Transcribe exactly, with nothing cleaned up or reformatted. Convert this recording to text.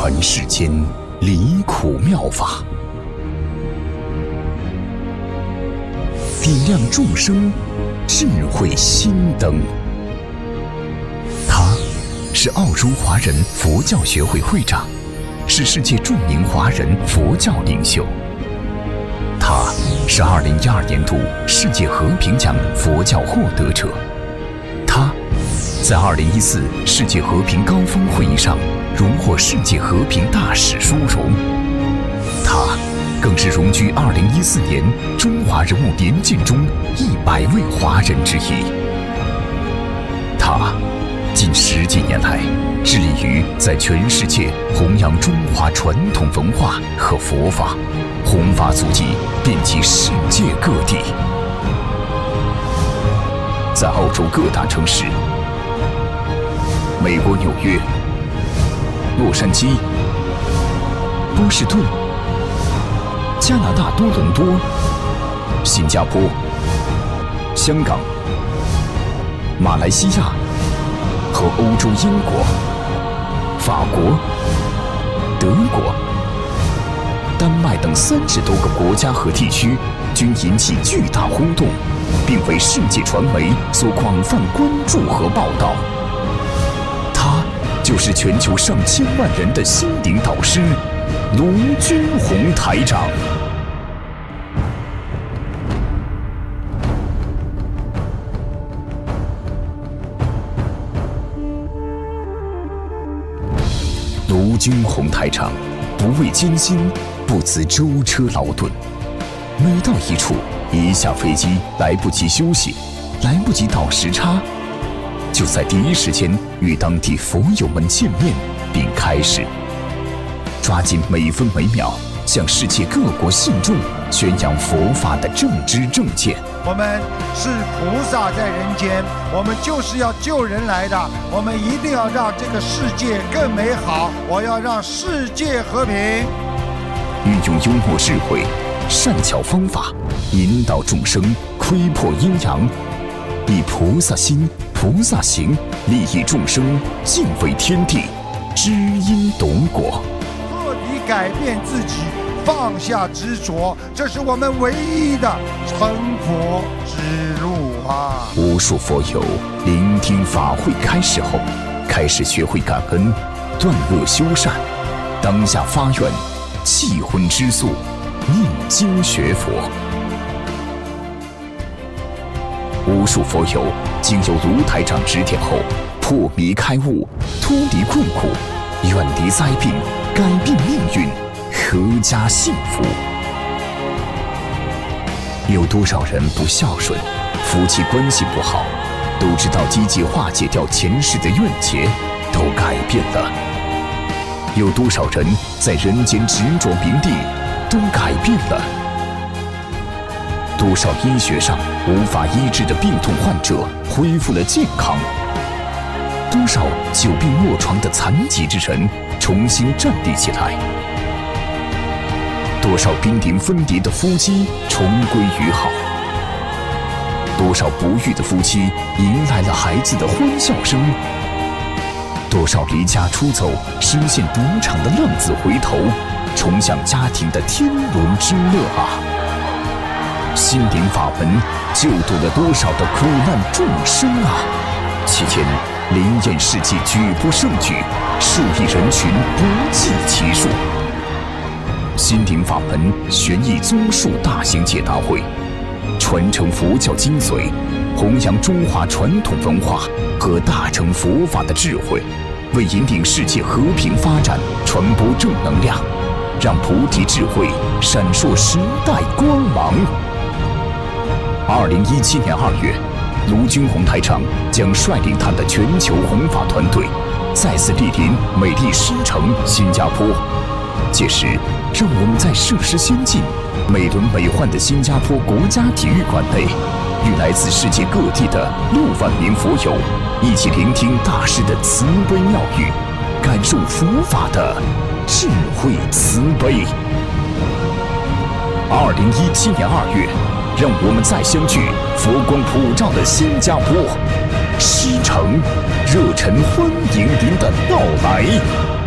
传世间离苦妙法，点亮众生智慧心灯。他是澳洲华人佛教学会会长，是世界著名华人佛教领袖。他是二零一二年度世界和平奖佛教获得者。他在二零一四世界和平高峰会议上荣获世界和平大使殊荣。他更是荣居二零一四年中华人物年鉴中一百位华人之一。他近十几年来致力于在全世界弘扬中华传统文化和佛法，弘法足迹遍及世界各地。在澳洲各大城市，美国纽约、洛杉矶、波士顿、加拿大多伦多、新加坡、香港、马来西亚和欧洲英国、法国、德国、丹麦等三十多个国家和地区均引起巨大轰动，并为世界传媒所广泛关注和报道。他就是全球上千万人的心灵导师卢军宏台长。卢军宏台长不畏艰辛，不辞舟车劳顿，每到一处，一下飞机来不及休息，来不及倒时差，就在第一时间与当地佛友们见面，并开示，抓紧每分每秒向世界各国信众宣扬佛法的正知正见。 我们是菩萨在人间，我们就是要救人来的，我们一定要让这个世界更美好，我要让世界和平。 运用幽默智慧、善巧方法，引导众生窥破阴阳，以菩萨心、菩萨行利益众生，敬畏天地，知因懂果， 彻底改变自己，放下执着，这是我们唯一的成佛之路啊！ 无数佛友聆听法会开示后，开始学会感恩，断恶修善，当下发愿弃荤吃素，念经学佛。无数佛友经由卢台长指点后，破迷开悟，脱离困苦，远离灾病，改变命运，阖家幸福。有多少人不孝顺，夫妻关系不好，都知道积极化解掉前世的怨结，都改变了。有多少人在人间执着名利，都改变了。多少医学上无法医治的病痛患者恢复了健康，多少久病卧床的残疾之人重新站立起来，多少濒临分离的夫妻重归于好，多少不育的夫妻迎来了孩子的欢笑声，多少离家出走实现赌场的浪子回头，重享家庭的天伦之乐啊！心灵法门救度了多少的苦难众生啊！期间灵验事迹举不胜举，数亿人群不计其数。心灵法门玄义综述大型解答会，传承佛教精髓，弘扬中华传统文化和大乘佛法的智慧，为引领世界和平发展传播正能量，让菩提智慧闪烁时代光芒。二零一七年二月，卢军宏台长将率领他的全球弘法团队再次莅临美丽狮城新加坡。届时，让我们在设施先进、美轮美奂的新加坡国家体育馆内，与来自世界各地的六万名佛友一起聆听大师的慈悲妙语，感受佛法的智慧慈悲。二零一七年二月，让我们再相聚佛光普照的新加坡狮城，热忱欢迎您的到来。